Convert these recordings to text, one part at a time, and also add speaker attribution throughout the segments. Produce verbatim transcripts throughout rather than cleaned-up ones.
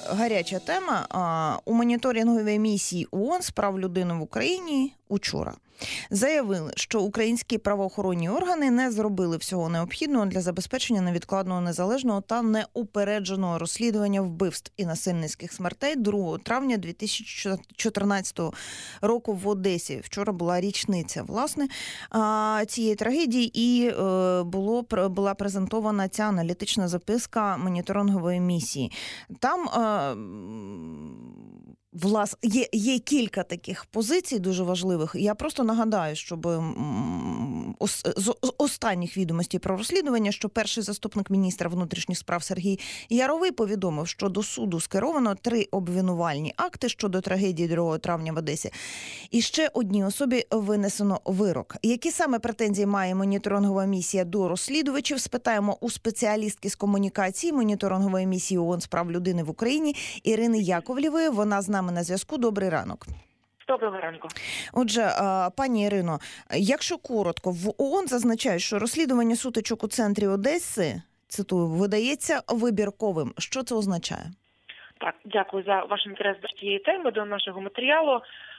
Speaker 1: гаряча тема. У моніторинговій місії ООН з прав людини в Україні учора заявили, що українські правоохоронні органи не зробили всього необхідного для забезпечення невідкладного, незалежного та неупередженого розслідування вбивств і насильницьких смертей другого травня дві тисячі чотирнадцятого року в Одесі. Вчора була річниця, власне, цієї трагедії, і було, була презентована ця аналітична записка моніторингової місії. Там Власне, є, є кілька таких позицій дуже важливих. Я просто нагадаю, щоб ос, з останніх відомостей про розслідування, що перший заступник міністра внутрішніх справ Сергій Яровий повідомив, що до суду скеровано три обвинувальні акти щодо трагедії другого травня в Одесі. І ще одній особі винесено вирок. Які саме претензії має моніторингова місія до розслідувачів, спитаємо у спеціалістки з комунікації моніторингової місії ООН з прав людини в Україні Ірини Яковлєвої. Вона з нами на зв'язку. Добрий ранок.
Speaker 2: Доброго ранку.
Speaker 1: Отже, пані Ірино, якщо коротко, в ООН зазначають, що розслідування сутичок у центрі Одеси, цитую, видається вибірковим. Що це означає?
Speaker 2: Так, дякую за ваш інтерес до цієї теми, до нашого матеріалу.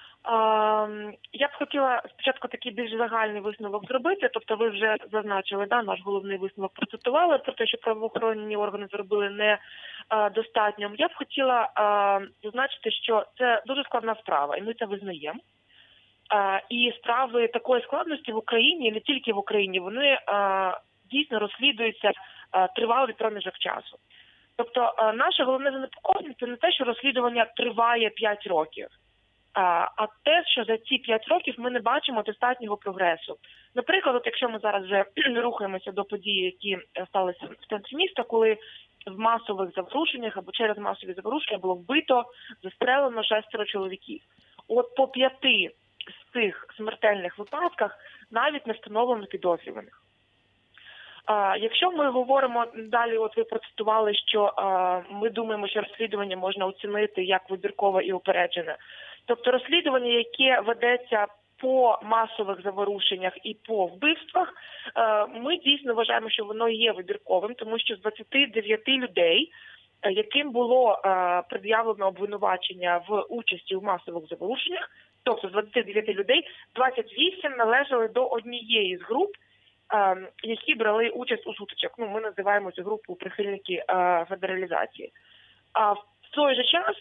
Speaker 2: Я б хотіла спочатку такий більш загальний висновок зробити, тобто ви вже зазначили, да, наш головний висновок процитували, про те, що правоохоронні органи зробили не достатньо. Я б хотіла зазначити, що це дуже складна справа, і ми це визнаємо. І справи такої складності в Україні, і не тільки в Україні, вони дійсно розслідуються тривалий проміжок часу. Тобто наше головне занепокоєння – це не те, що розслідування триває п'ять років. А те, що за ці п'ять років ми не бачимо достатнього прогресу. Наприклад, от якщо ми зараз вже рухаємося до подій, які сталися в центрі міста, коли в масових заворушеннях або через масові заворушення було вбито, застрелено шестеро чоловіків. От по п'яти з цих смертельних випадках навіть не встановлено підозрюваних. А, якщо ми говоримо далі, от ви процитували, що а, ми думаємо, що розслідування можна оцінити як вибіркове і упереджене. Тобто розслідування, яке ведеться по масових заворушеннях і по вбивствах, ми дійсно вважаємо, що воно є вибірковим, тому що з двадцяти дев'яти людей, яким було пред'явлено обвинувачення в участі в масових заворушеннях, тобто з двадцяти дев'яти людей, двадцять вісім належали до однієї з груп, які брали участь у сутичках. Ну, ми називаємо цю групу прихильники федералізації. А в той же час,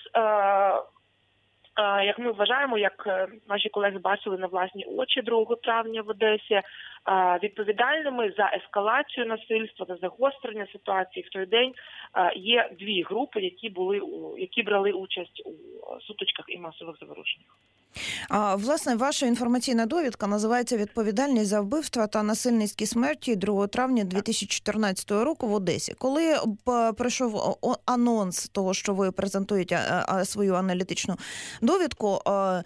Speaker 2: як ми вважаємо, як наші колеги бачили на власні очі другого травня в Одесі, відповідальними за ескалацію насильства, за загострення ситуації в той день є дві групи, які були, які брали участь у сутичках і масових заворушеннях.
Speaker 1: А, власне, ваша інформаційна довідка називається «Відповідальність за вбивства та насильницькі смерті другого травня дві тисячі чотирнадцятого року в Одесі». Коли прийшов анонс того, що ви презентуєте свою аналітичну довідку,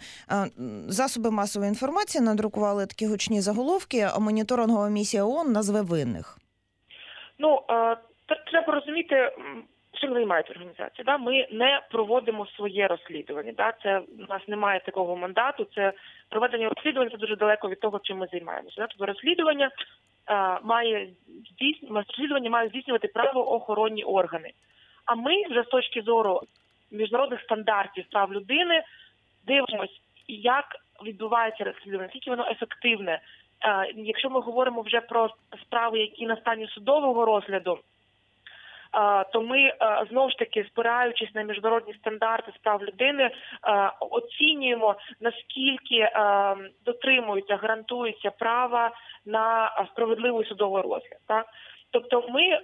Speaker 1: засоби масової інформації надрукували такі гучні заголовки, а моніторингова місія ООН назве винних.
Speaker 2: Ну, треба розуміти, чим займається організація. Да? Ми не проводимо своє розслідування. Да? Це, у нас немає такого мандату. Це проведення розслідування, це дуже далеко від того, чим ми займаємося. Да? Тобто розслідування, а, має, розслідування має здійснювати правоохоронні органи. А ми вже з точки зору міжнародних стандартів прав людини дивимося, як відбувається розслідування, наскільки воно ефективне. А, якщо ми говоримо вже про справи, які на стані судового розгляду, то ми, знову ж таки, спираючись на міжнародні стандарти з прав людини, оцінюємо, наскільки дотримується, гарантується право на справедливий судовий розгляд. Так? Тобто ми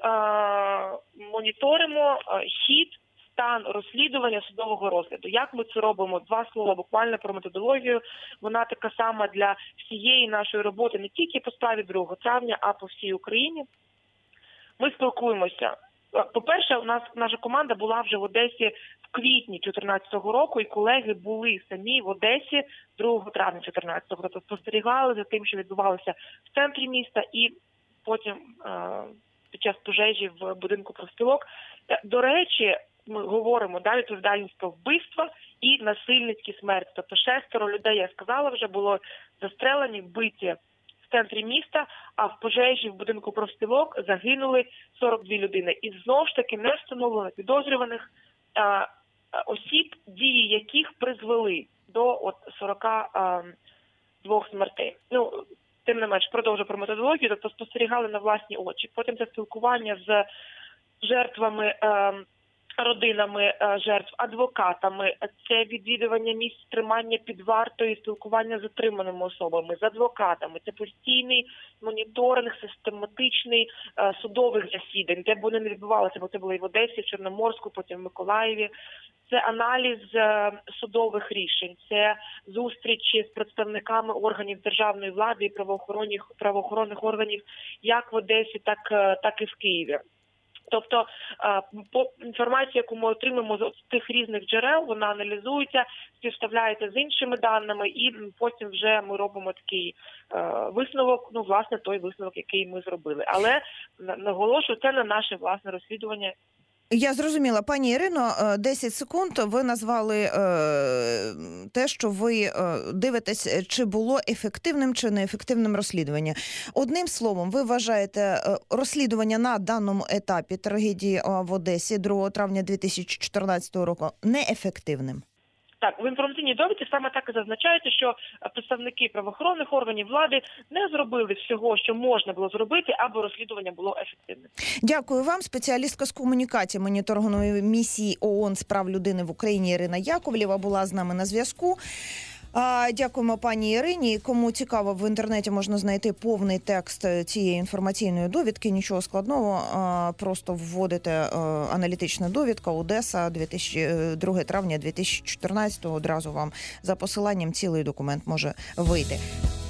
Speaker 2: моніторимо хід, стан розслідування судового розгляду. Як ми це робимо? Два слова буквально про методологію. Вона така сама для всієї нашої роботи, не тільки по справі другого травня, а по всій Україні. Ми спілкуємося. По-перше, у нас наша команда була вже в Одесі в квітні чотирнадцятого року, і колеги були самі в Одесі другого травня чотирнадцятого. Тобто спостерігали за тим, що відбувалося в центрі міста, і потім під час пожежі в будинку профспілок. До речі, ми говоримо, да, відповідальність про вбивства і насильницькі смерті. Тобто шестеро людей, я сказала, вже було застрелені, вбиті в центрі міста, а в пожежі в будинку профспілок загинули сорок дві людини. І знову ж таки не встановлено підозрюваних. осіб, дії яких призвели до от сорока двох смертей. Ну, тим не менш, продовжу про методологію, тобто спостерігали на власні очі. Потім це спілкування з жертвами, родинами жертв, адвокатами, це відвідування місць тримання під вартою, спілкування з затриманими особами, з адвокатами, це постійний моніторинг, систематичний судових засідань, де б вони не відбувалися, бо це було і в Одесі, в Чорноморську, потім в Миколаєві. Це аналіз судових рішень, це зустрічі з представниками органів державної влади і правоохоронних, правоохоронних органів як в Одесі, так, так і в Києві. Тобто по інформації, яку ми отримаємо з тих різних джерел, вона аналізується, співставляється з іншими даними, і потім вже ми робимо такий висновок, ну, власне, той висновок, який ми зробили. Але, наголошую, це не наше власне розслідування.
Speaker 1: Я зрозуміла. Пані Ірино, десять секунд. Ви назвали е, те, що ви е, дивитесь, чи було ефективним, чи неефективним розслідування. Одним словом, ви вважаєте е, розслідування на даному етапі трагедії в Одесі другого травня дві тисячі чотирнадцятого року неефективним?
Speaker 2: Так, в інформаційній довідці саме так і зазначається, що представники правоохоронних органів влади не зробили всього, що можна було зробити, аби розслідування було ефективним.
Speaker 1: Дякую вам. Спеціалістка з комунікації моніторингової місії ООН з прав людини в Україні Ірина Яковлєва була з нами на зв'язку. Дякуємо пані Ірині. Кому цікаво, в інтернеті можна знайти повний текст цієї інформаційної довідки. Нічого складного, просто вводите аналітична довідка Одеса, друге травня дві тисячі чотирнадцятого. Одразу вам за посиланням цілий документ може вийти.